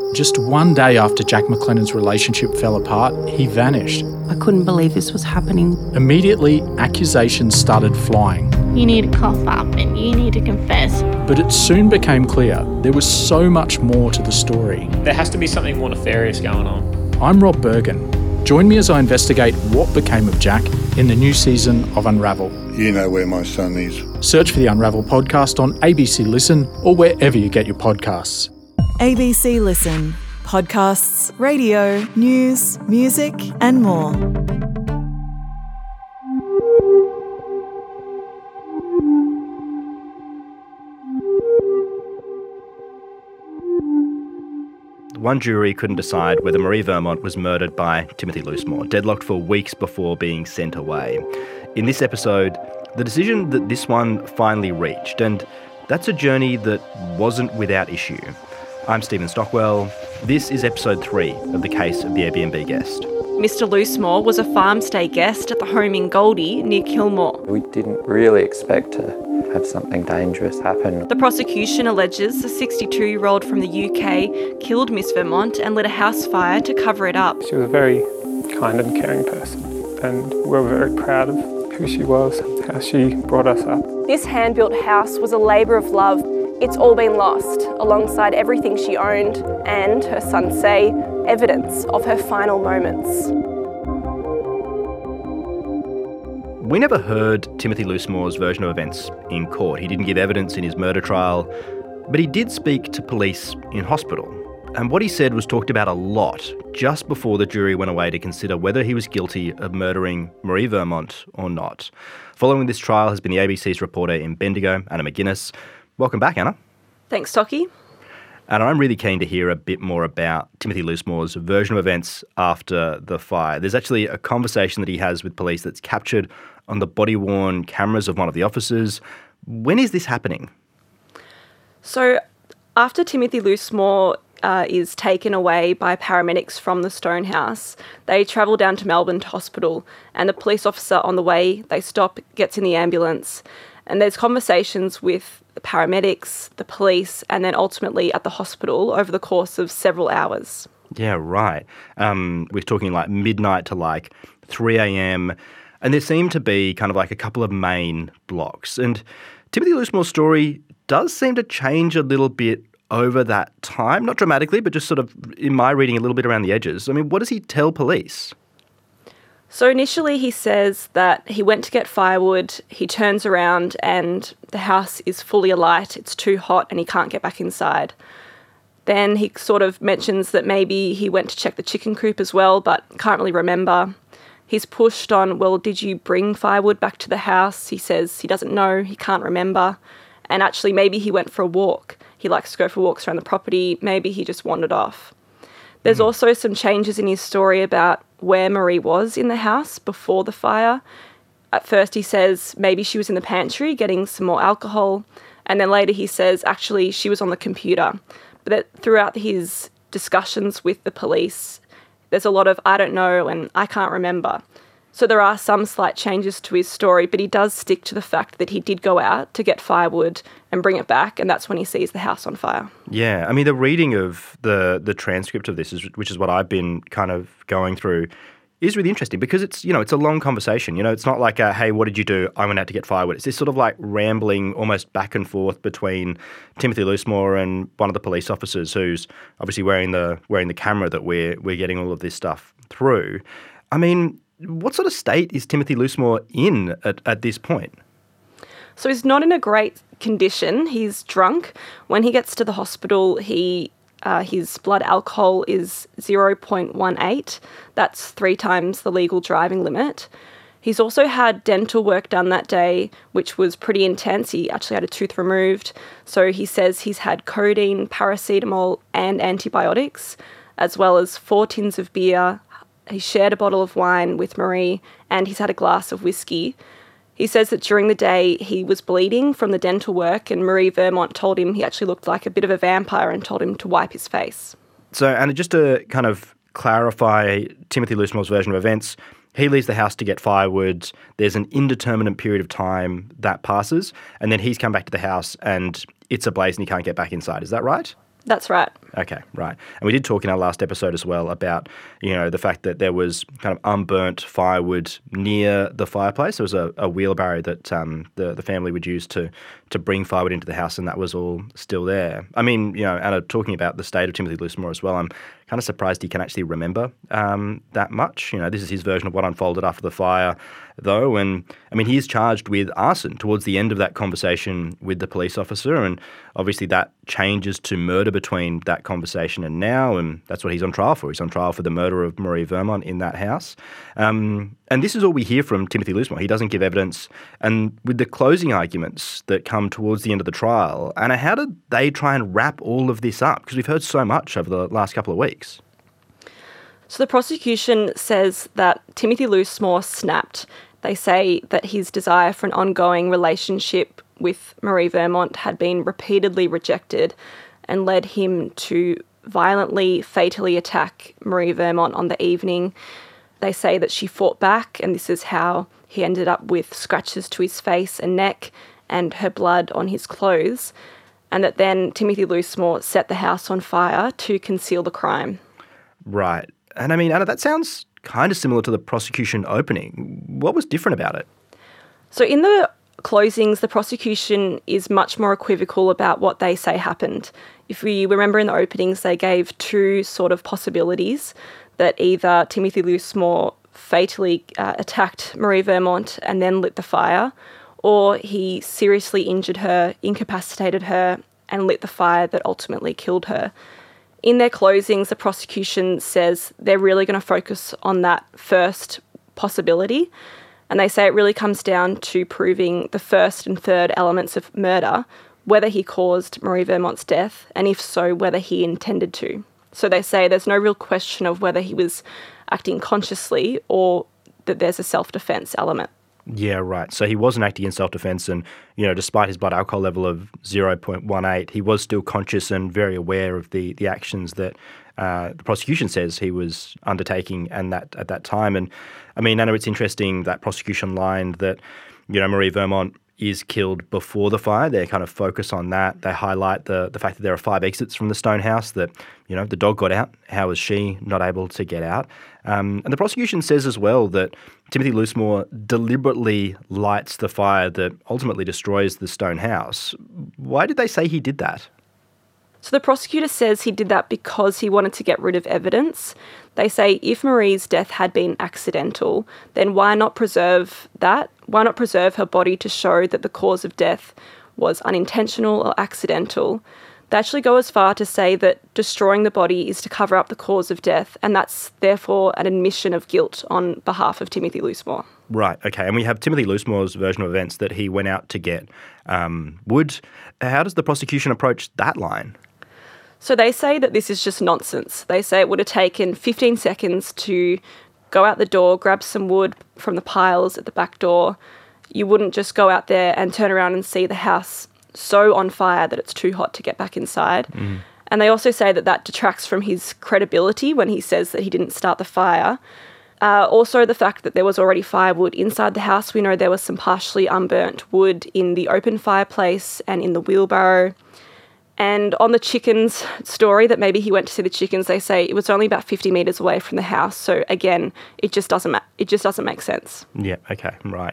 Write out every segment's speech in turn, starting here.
Just one day after Jack McLennan's relationship fell apart, he vanished. I couldn't believe this was happening. Immediately, accusations started flying. You need to cough up and you need to confess. But it soon became clear there was so much more to the story. There has to be something more nefarious going on. I'm Rob Bergen. Join me as I investigate what became of Jack in the new season of Unravel. You know where my son is. Search for the Unravel podcast on ABC Listen or wherever you get your podcasts. ABC Listen. Podcasts, radio, news, music and more. One jury couldn't decide whether Marie Vermont was murdered by Timothy Loosemore, deadlocked for weeks before being sent away. In this episode, the decision that this one finally reached, and that's a journey that wasn't without issue. I'm Stephen Stockwell. This is episode 3 of The Case of the Airbnb Guest. Mr. Loosemore was a farm stay guest at the home in Goldie near Kilmore. We didn't really expect to have something dangerous happen. The prosecution alleges the 62-year-old from the UK killed Miss Vermont and lit a house fire to cover it up. She was a very kind and caring person, and we're very proud of who she was, how she brought us up. This hand-built house was a labour of love. It's all been lost, alongside everything she owned and, her sons say, evidence of her final moments. We never heard Timothy Loosemore's version of events in court. He didn't give evidence in his murder trial, but he did speak to police in hospital. And what he said was talked about a lot just before the jury went away to consider whether he was guilty of murdering Marie Vermont or not. Following this trial has been the ABC's reporter in Bendigo, Anna McGuinness. Welcome back, Anna. Thanks, Tocky. And I'm really keen to hear a bit more about Timothy Loosemore's version of events after the fire. There's actually a conversation that he has with police that's captured on the body-worn cameras of one of the officers. When is this happening? So, after Timothy Loosemore is taken away by paramedics from the Stonehouse, they travel down to Melbourne to hospital, and the police officer on the way, they stop, gets in the ambulance, and there's conversations with the paramedics, the police, and then ultimately at the hospital over the course of several hours. Yeah, right. We're talking like midnight to like 3 a.m. And there seem to be kind of like a couple of main blocks. And Timothy Loosemore's story does seem to change a little bit over that time. Not dramatically, but just sort of, in my reading, a little bit around the edges. I mean, what does he tell police? So initially he says that he went to get firewood, he turns around and the house is fully alight, it's too hot and he can't get back inside. Then he sort of mentions that maybe he went to check the chicken coop as well, but can't really remember. He's pushed on, well, did you bring firewood back to the house? He says he doesn't know, he can't remember. And actually maybe he went for a walk. He likes to go for walks around the property, maybe he just wandered off. There's also some changes in his story about where Marie was in the house before the fire. At first he says maybe she was in the pantry getting some more alcohol, and then later he says actually she was on the computer. But that throughout his discussions with the police, there's a lot of I don't know and I can't remember. So there are some slight changes to his story, but he does stick to the fact that he did go out to get firewood and bring it back, and that's when he sees the house on fire. Yeah, I mean, the reading of the transcript of this, which is what I've been kind of going through, is really interesting because it's, it's a long conversation. It's not like, hey, what did you do? I went out to get firewood. It's this sort of like rambling almost back and forth between Timothy Loosemore and one of the police officers who's obviously wearing the camera that we're getting all of this stuff through. I mean, what sort of state is Timothy Loosemore in at this point? So he's not in a great condition. He's drunk. When he gets to the hospital, his blood alcohol is 0.18. That's 3 times the legal driving limit. He's also had dental work done that day, which was pretty intense. He actually had a tooth removed. So he says he's had codeine, paracetamol, and antibiotics, as well as 4 tins of beer. He shared a bottle of wine with Marie, and he's had a glass of whiskey. He says that during the day he was bleeding from the dental work, and Marie Vermont told him he actually looked like a bit of a vampire and told him to wipe his face. So, Anna, just to kind of clarify Timothy Loosemore's version of events, he leaves the house to get firewood. There's an indeterminate period of time that passes, and then he's come back to the house and it's ablaze and he can't get back inside. Is that right? That's right. Okay, right. And we did talk in our last episode as well about, the fact that there was kind of unburnt firewood near the fireplace. There was a wheelbarrow that the family would use to bring firewood into the house, and that was all still there. I mean, Anna, talking about the state of Timothy Loosemore as well, I'm kind of surprised he can actually remember that much. This is his version of what unfolded after the fire, though. And, I mean, he is charged with arson towards the end of that conversation with the police officer, and obviously that changes to murder between that conversation and now, and that's what he's on trial for. He's on trial for the murder of Marie Vermont in that house. And this is all we hear from Timothy Loosemore. He doesn't give evidence. And with the closing arguments that come towards the end of the trial, Anna, how did they try and wrap all of this up? Because we've heard so much over the last couple of weeks. So the prosecution says that Timothy Loosemore snapped. They say that his desire for an ongoing relationship with Marie Vermont had been repeatedly rejected and led him to violently, fatally attack Marie Vermont on the evening. They say that she fought back, and this is how he ended up with scratches to his face and neck and her blood on his clothes, and that then Timothy Loosemore set the house on fire to conceal the crime. Right. And I mean, Anna, that sounds kind of similar to the prosecution opening. What was different about it? So in the closings, the prosecution is much more equivocal about what they say happened. If we remember in the openings, they gave two sort of possibilities, that either Timothy Loosemore fatally attacked Marie Vermont and then lit the fire, or he seriously injured her, incapacitated her, and lit the fire that ultimately killed her. In their closings, the prosecution says they're really going to focus on that first possibility, and they say it really comes down to proving the first and third elements of murder, whether he caused Marie Vermont's death, and if so, whether he intended to. So they say there's no real question of whether he was acting consciously or that there's a self-defense element. Yeah, right. So he wasn't acting in self-defense, and, despite his blood alcohol level of 0.18, he was still conscious and very aware of the actions that the prosecution says he was undertaking at that time. And, I mean, Anna, it's interesting, that prosecution line that, Marie Vermont is killed before the fire. They kind of focus on that. They highlight the fact that there are 5 exits from the stone house, that, the dog got out. How was she not able to get out? And the prosecution says as well that Timothy Loosemore deliberately lights the fire that ultimately destroys the stone house. Why did they say he did that? So the prosecutor says he did that because he wanted to get rid of evidence. They say if Marie's death had been accidental, then why not preserve that? Why not preserve her body to show that the cause of death was unintentional or accidental? They actually go as far to say that destroying the body is to cover up the cause of death, and that's therefore an admission of guilt on behalf of Timothy Loosemore. Right, okay. And we have Timothy Loosemore's version of events that he went out to get wood. How does the prosecution approach that line? So they say that this is just nonsense. They say it would have taken 15 seconds to go out the door, grab some wood from the piles at the back door. You wouldn't just go out there and turn around and see the house so on fire that it's too hot to get back inside. Mm. And they also say that that detracts from his credibility when he says that he didn't start the fire. Also, the fact that there was already firewood inside the house. We know there was some partially unburnt wood in the open fireplace and in the wheelbarrow. And on the chickens story, that maybe he went to see the chickens, they say it was only about 50 metres away from the house. So again, it just doesn't make sense. Yeah, okay, right.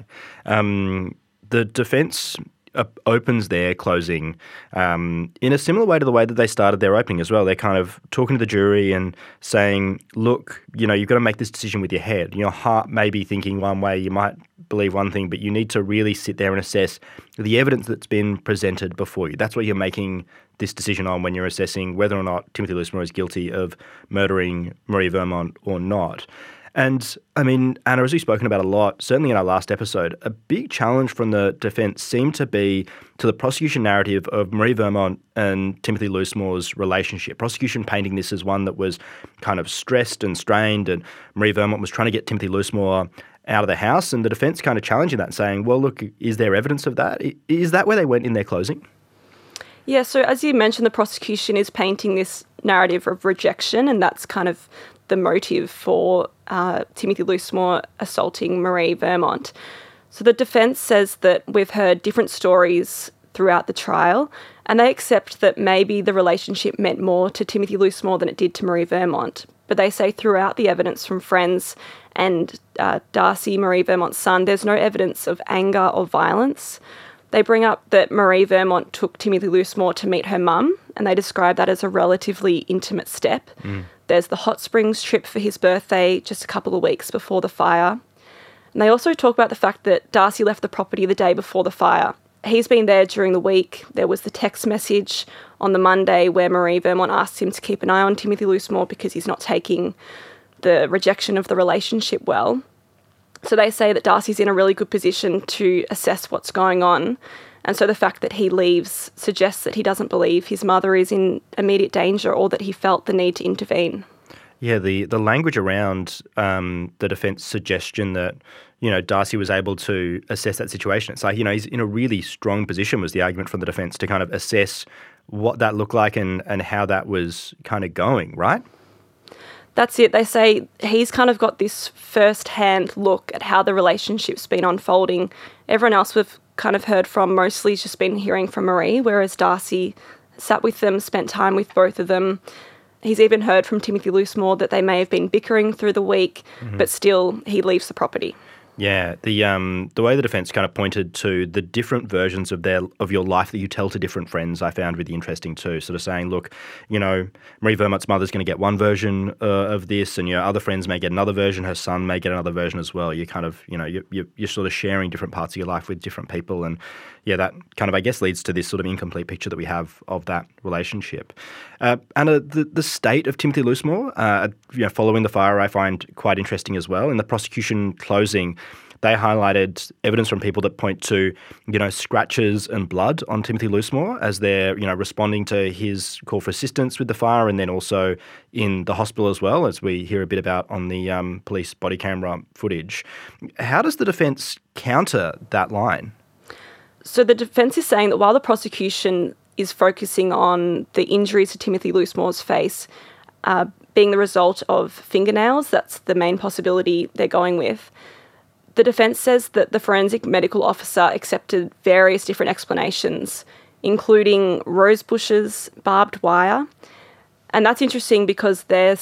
The defence opens their closing in a similar way to the way that they started their opening as well. They're kind of talking to the jury and saying, look, you've got to make this decision with your head. Your heart may be thinking one way, you might believe one thing, but you need to really sit there and assess the evidence that's been presented before you. That's what you're making this decision on when you're assessing whether or not Timothy Loosemore is guilty of murdering Marie Vermont or not. And, I mean, Anna, as we've spoken about a lot, certainly in our last episode, a big challenge from the defence seemed to be to the prosecution narrative of Marie Vermont and Timothy Loosemore's relationship. Prosecution painting this as one that was kind of stressed and strained, and Marie Vermont was trying to get Timothy Loosemore out of the house, and the defence kind of challenging that, saying, well, look, is there evidence of that? Is that where they went in their closing? Yeah, so as you mentioned, the prosecution is painting this narrative of rejection, and that's kind of the motive for Timothy Loosemore assaulting Marie Vermont. So the defence says that we've heard different stories throughout the trial, And they accept that maybe the relationship meant more to Timothy Loosemore than it did to Marie Vermont. But they say throughout the evidence from friends and Darcy, Marie Vermont's son, there's no evidence of anger or violence. They bring up that Marie Vermont took Timothy Loosemore to meet her mum, and they describe that as a relatively intimate step. There's the hot springs trip for his birthday just a couple of weeks before the fire. And they also talk about the fact that Darcy left the property the day before the fire. He's been there during the week. There was the text message on the Monday where Marie Vermont asked him to keep an eye on Timothy Loosemore because he's not taking the rejection of the relationship well. So they say that Darcy's in a really good position to assess what's going on. And so the fact that he leaves suggests that he doesn't believe his mother is in immediate danger or that he felt the need to intervene. Yeah, the language around the defence suggestion that, Darcy was able to assess that situation. It's like, he's in a really strong position, was the argument from the defence, to kind of assess what that looked like and how that was kind of going, right? That's it. They say he's kind of got this first-hand look at how the relationship's been unfolding. Everyone else we've kind of heard from mostly has just been hearing from Marie, whereas Darcy sat with them, spent time with both of them. He's even heard from Timothy Loosemore that they may have been bickering through the week, but still he leaves the property. Yeah, the way the defence kind of pointed to the different versions of your life that you tell to different friends, I found really interesting too. Sort of saying, look, Marie Vermont's mother's going to get one version of this, and your other friends may get another version. Her son may get another version as well. You kind of, you're sort of sharing different parts of your life with different people, and yeah, that kind of, I guess, leads to this sort of incomplete picture that we have of that relationship. Anna, the state of Timothy Loosemore, following the fire, I find quite interesting as well. In the prosecution closing, they highlighted evidence from people that point to, scratches and blood on Timothy Loosemore as they're, responding to his call for assistance with the fire, and then also in the hospital as well, as we hear a bit about on the police body camera footage. How does the defence counter that line? So the defence is saying that while the prosecution is focusing on the injuries to Timothy Loosemore's face being the result of fingernails, that's the main possibility they're going with, the defence says that the forensic medical officer accepted various different explanations, including rose bushes, barbed wire. And that's interesting because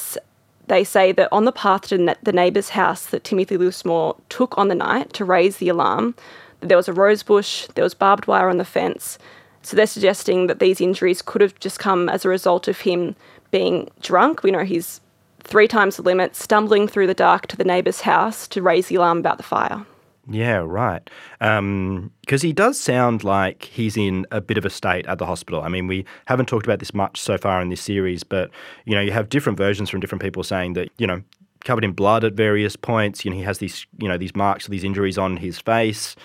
they say that on the path to the neighbour's house that Timothy Loosemore took on the night to raise the alarm, there was a rose bush, there was barbed wire on the fence. So they're suggesting that these injuries could have just come as a result of him being drunk. We know he's 3 times the limit, stumbling through the dark to the neighbour's house to raise the alarm about the fire. Yeah, right. Because he does sound like he's in a bit of a state at the hospital. I mean, we haven't talked about this much so far in this series, but, you have different versions from different people saying that, covered in blood at various points. He has these, these marks, these injuries on his face.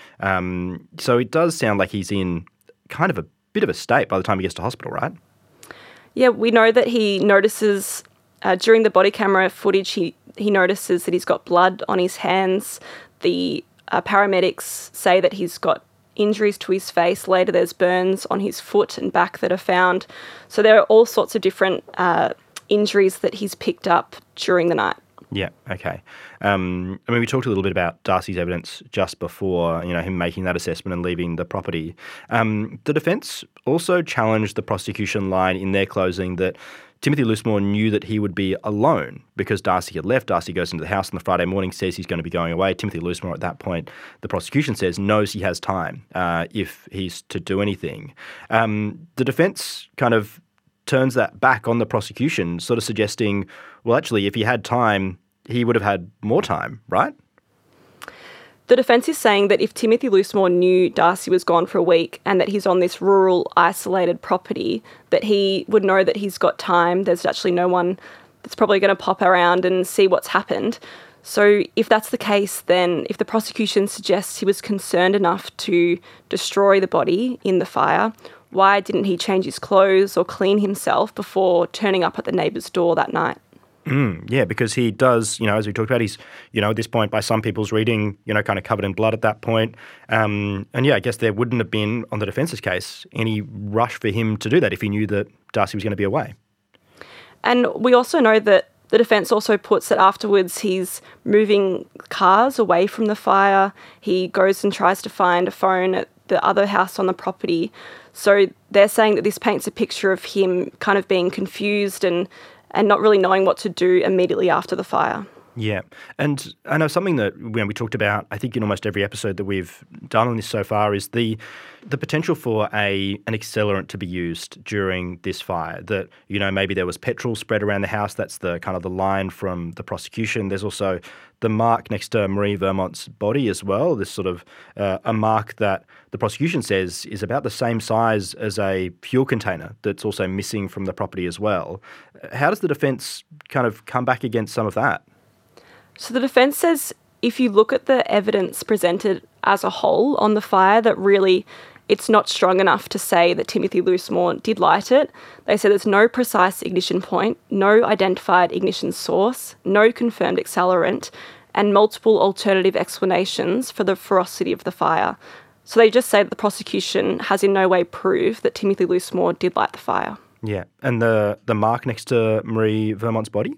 So it does sound like he's in kind of a bit of a state by the time he gets to hospital, right? Yeah, we know that he notices during the body camera footage, he notices that he's got blood on his hands. The paramedics say that he's got injuries to his face. Later, there's burns on his foot and back that are found. So there are all sorts of different injuries that he's picked up during the night. Yeah, okay. We talked a little bit about Darcy's evidence just before, him making that assessment and leaving the property. The defence also challenged the prosecution line in their closing that Timothy Loosemore knew that he would be alone because Darcy had left. Darcy goes into the house on the Friday morning, says he's going to be going away. Timothy Loosemore at that point, the prosecution says, knows he has time if he's to do anything. The defence kind of turns that back on the prosecution, sort of suggesting, well, actually, if he had time, he would have had more time, right? The defence is saying that if Timothy Loosemore knew Darcy was gone for a week and that he's on this rural, isolated property, that he would know that he's got time. There's actually no one that's probably going to pop around and see what's happened. So if that's the case, then if the prosecution suggests he was concerned enough to destroy the body in the fire, why didn't he change his clothes or clean himself before turning up at the neighbour's door that night? Yeah, because he does, as we talked about, he's, at this point, by some people's reading, kind of covered in blood at that point. And yeah, I guess there wouldn't have been, on the defence's case, any rush for him to do that if he knew that Darcy was going to be away. And we also know that the defence also puts that afterwards he's moving cars away from the fire. He goes and tries to find a phone at the other house on the property. So they're saying that this paints a picture of him kind of being confused and not really knowing what to do immediately after the fire. Yeah. And I know something that we talked about, I think in almost every episode that we've done on this so far, is the potential for an accelerant to be used during this fire. That, maybe there was petrol spread around the house. That's the kind of the line from the prosecution. There's also the mark next to Marie Vermont's body as well. This sort of a mark that the prosecution says is about the same size as a fuel container that's also missing from the property as well. How does the defence kind of come back against some of that? So the defence says if you look at the evidence presented as a whole on the fire, that really it's not strong enough to say that Timothy Loosemore did light it. They say there's no precise ignition point, no identified ignition source, no confirmed accelerant, and multiple alternative explanations for the ferocity of the fire. So they just say that the prosecution has in no way proved that Timothy Loosemore did light the fire. Yeah. And the mark next to Marie Vermont's body?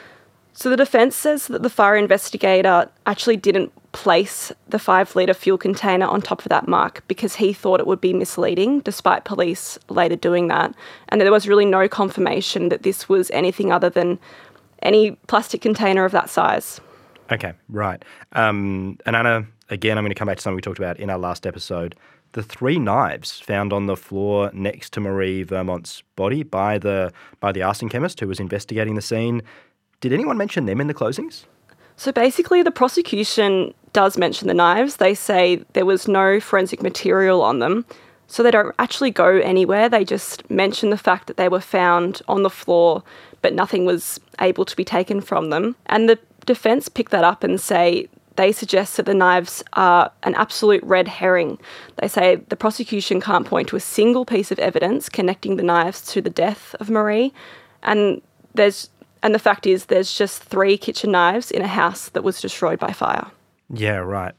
So the defence says that the fire investigator actually didn't place the 5-litre fuel container on top of that mark because he thought it would be misleading, despite police later doing that. And there was really no confirmation that this was anything other than any plastic container of that size. Okay, right. And Anna, again, I'm going to come back to something we talked about in our last episode. The 3 knives found on the floor next to Marie Vermont's body by the arson chemist who was investigating the scene. Did anyone mention them in the closings? So basically, the prosecution does mention the knives. They say there was no forensic material on them, so they don't actually go anywhere. They just mention the fact that they were found on the floor, but nothing was able to be taken from them. And the defence pick that up and say they suggest that the knives are an absolute red herring. They say the prosecution can't point to a single piece of evidence connecting the knives to the death of Marie, and the fact is there's just 3 kitchen knives in a house that was destroyed by fire. Yeah, right.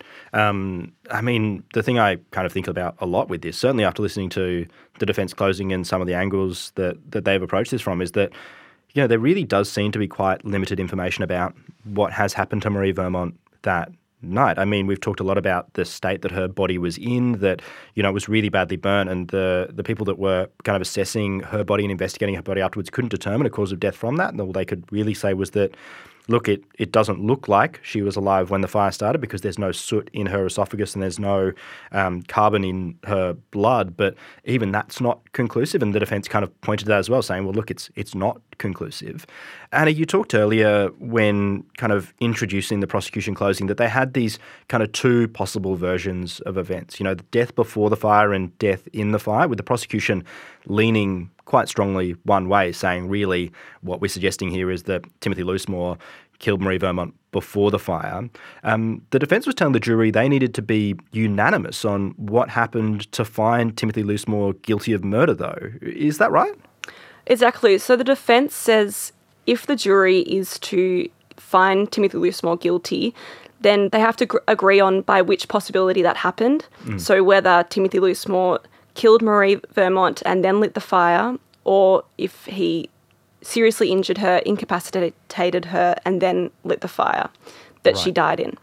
I mean, the thing I kind of think about a lot with this, certainly after listening to the defence closing and some of the angles that they've approached this from, is that, there really does seem to be quite limited information about what has happened to Marie Vermont that night. I mean, we've talked a lot about the state that her body was in, that, it was really badly burnt, and the people that were kind of assessing her body and investigating her body afterwards couldn't determine a cause of death from that. And all they could really say was that, look, it doesn't look like she was alive when the fire started because there's no soot in her esophagus and there's no carbon in her blood. But even that's not conclusive, and the defence kind of pointed to that as well, saying, well, look, it's not conclusive. Anna, you talked earlier when kind of introducing the prosecution closing that they had these kind of 2 possible versions of events, the death before the fire and death in the fire, with the prosecution leaning quite strongly one way, saying really what we're suggesting here is that Timothy Loosemore killed Marie Vermont before the fire. The defence was telling the jury they needed to be unanimous on what happened to find Timothy Loosemore guilty of murder, though. Is that right? Exactly. So the defence says if the jury is to find Timothy Loosemore guilty, then they have to agree on by which possibility that happened. So whether Timothy Loosemore killed Marie Vermont and then lit the fire, or if he seriously injured her, incapacitated her, and then lit the fire that she died in.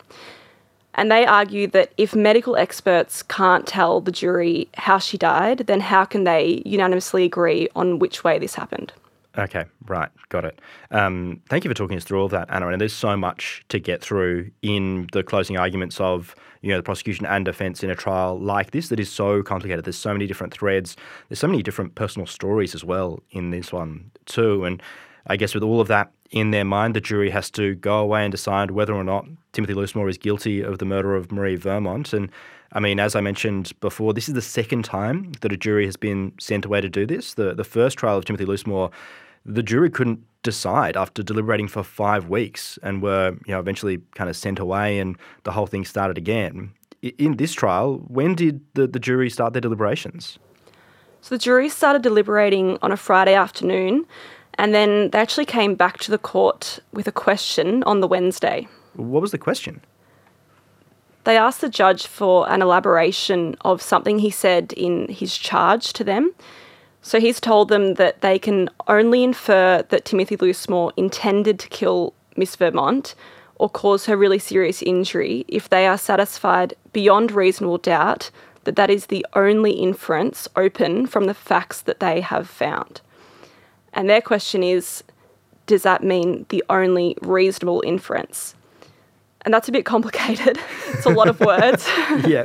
And they argue that if medical experts can't tell the jury how she died, then how can they unanimously agree on which way this happened? Okay, right, got it. Thank you for talking us through all of that, Anna. And there's so much to get through in the closing arguments of the prosecution and defence in a trial like this that is so complicated. There's so many different threads. There's so many different personal stories as well in this one too. And I guess with all of that in their mind, the jury has to go away and decide whether or not Timothy Loosemore is guilty of the murder of Marie Vermont. And I mean, as I mentioned before, this is the second time that a jury has been sent away to do this. The first trial of Timothy Loosemore, the jury couldn't decide after deliberating for 5 weeks and were, eventually kind of sent away, and the whole thing started again. In this trial, when did the jury start their deliberations? So the jury started deliberating on a Friday afternoon, and then they actually came back to the court with a question on the Wednesday. What was the question? They asked the judge for an elaboration of something he said in his charge to them. So he's told them that they can only infer that Timothy Loosemore intended to kill Miss Vermont or cause her really serious injury if they are satisfied beyond reasonable doubt but that is the only inference open from the facts that they have found. And their question is, does that mean the only reasonable inference? And that's a bit complicated. It's a lot of words. Yeah.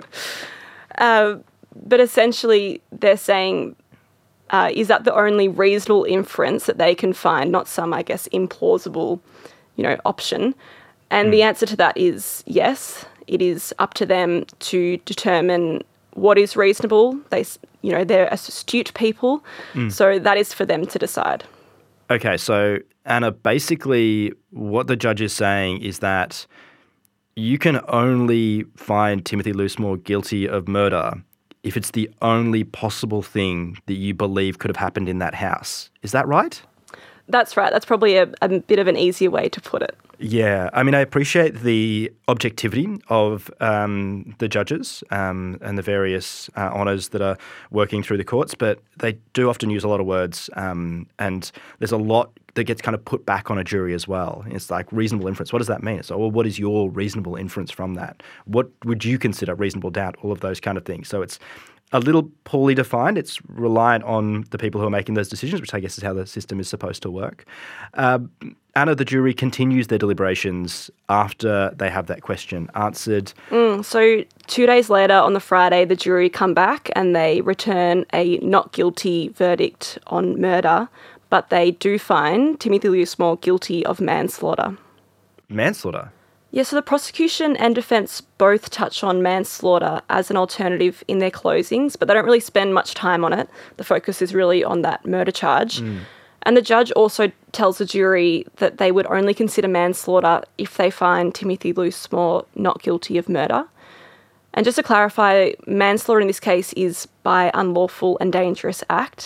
But essentially, they're saying, is that the only reasonable inference that they can find, not some, I guess, implausible, option? And the answer to that is yes. It is up to them to determine what is reasonable. They're astute people, so that is for them to decide. Okay, so Anna, basically what the judge is saying is that you can only find Timothy Loosemore guilty of murder if it's the only possible thing that you believe could have happened in that house. Is that right? That's right. That's probably a bit of an easier way to put it. Yeah. I mean, I appreciate the objectivity of the judges and the various honours that are working through the courts, but they do often use a lot of words and there's a lot that gets kind of put back on a jury as well. It's like reasonable inference. What does that mean? It's like, well, what is your reasonable inference from that? What would you consider reasonable doubt? All of those kind of things. So it's a little poorly defined. It's reliant on the people who are making those decisions, which I guess is how the system is supposed to work. Anna, the jury continues their deliberations after they have that question answered. So 2 days later, on the Friday, the jury come back and they return a not guilty verdict on murder, but they do find Timothy Loosemore guilty of manslaughter. Manslaughter? Yeah, so the prosecution and defence both touch on manslaughter as an alternative in their closings, but they don't really spend much time on it. The focus is really on that murder charge. And the judge also tells the jury that they would only consider manslaughter if they find Timothy Loosemore not guilty of murder. And just to clarify, manslaughter in this case is by unlawful and dangerous act,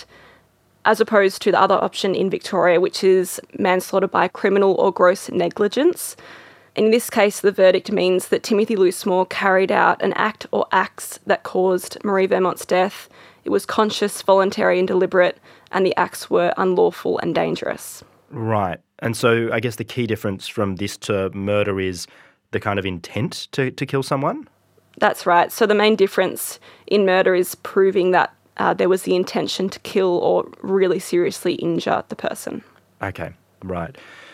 as opposed to the other option in Victoria, which is manslaughter by criminal or gross negligence. In this case, the verdict means that Timothy Loosemore carried out an act or acts that caused Marie Vermont's death. It was conscious, voluntary and deliberate, and the acts were unlawful and dangerous. Right. And so I guess the key difference from this to murder is the kind of intent to kill someone? That's right. So the main difference in murder is proving that there was the intention to kill or really seriously injure the person. Okay, right.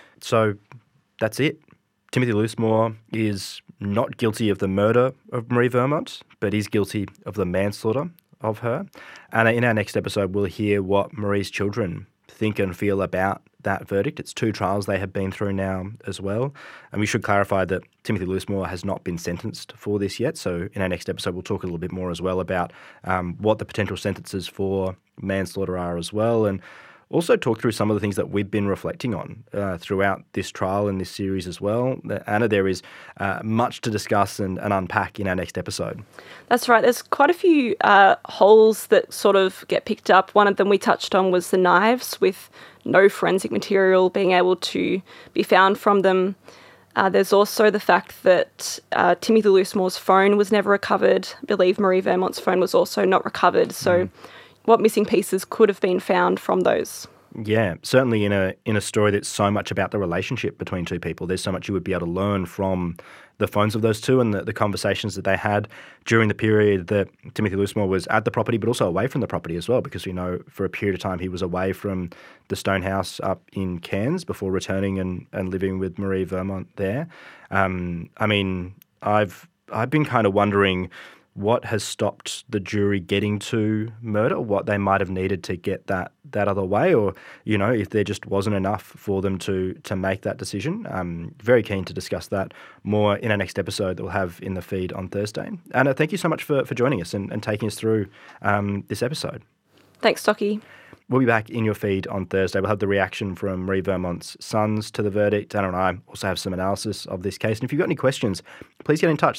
So that's it. Timothy Loosemore is not guilty of the murder of Marie Vermont, but is guilty of the manslaughter of her. And in our next episode, we'll hear what Marie's children think and feel about that verdict. It's 2 trials they have been through now as well. And we should clarify that Timothy Loosemore has not been sentenced for this yet. So in our next episode, we'll talk a little bit more as well about what the potential sentences for manslaughter are as well, and also talk through some of the things that we've been reflecting on throughout this trial and this series as well. Anna, there is much to discuss and unpack in our next episode. That's right. There's quite a few holes that sort of get picked up. One of them we touched on was the knives, with no forensic material being able to be found from them. There's also the fact that Timothy Loosemore's phone was never recovered. I believe Marie Vermont's phone was also not recovered. So what missing pieces could have been found from those? Yeah, certainly in a story that's so much about the relationship between 2 people, there's so much you would be able to learn from the phones of those 2 and the conversations that they had during the period that Timothy Loosemore was at the property, but also away from the property as well, because we know for a period of time he was away from the Stone House up in Cairns before returning and living with Marie Vermont there. I mean, I've been kind of wondering what has stopped the jury getting to murder, what they might have needed to get that other way, or, if there just wasn't enough for them to make that decision. I'm very keen to discuss that more in our next episode that we'll have in the feed on Thursday. Anna, thank you so much for joining us and taking us through this episode. Thanks, Stocky. We'll be back in your feed on Thursday. We'll have the reaction from Marie Vermont's sons to the verdict. Anna and I also have some analysis of this case. And if you've got any questions, please get in touch.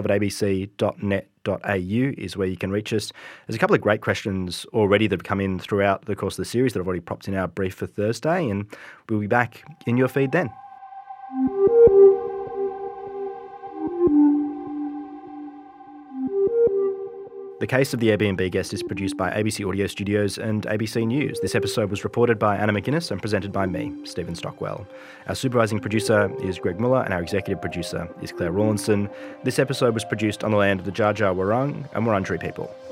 thecaseof@abc.net.au is where you can reach us. There's a couple of great questions already that have come in throughout the course of the series that I've already propped in our brief for Thursday, and we'll be back in your feed then. The Case of the Airbnb Guest is produced by ABC Audio Studios and ABC News. This episode was reported by Anna McGuinness and presented by me, Stephen Stockwell. Our supervising producer is Greg Muller and our executive producer is Claire Rawlinson. This episode was produced on the land of the Dja Dja Wurrung and Wurundjeri people.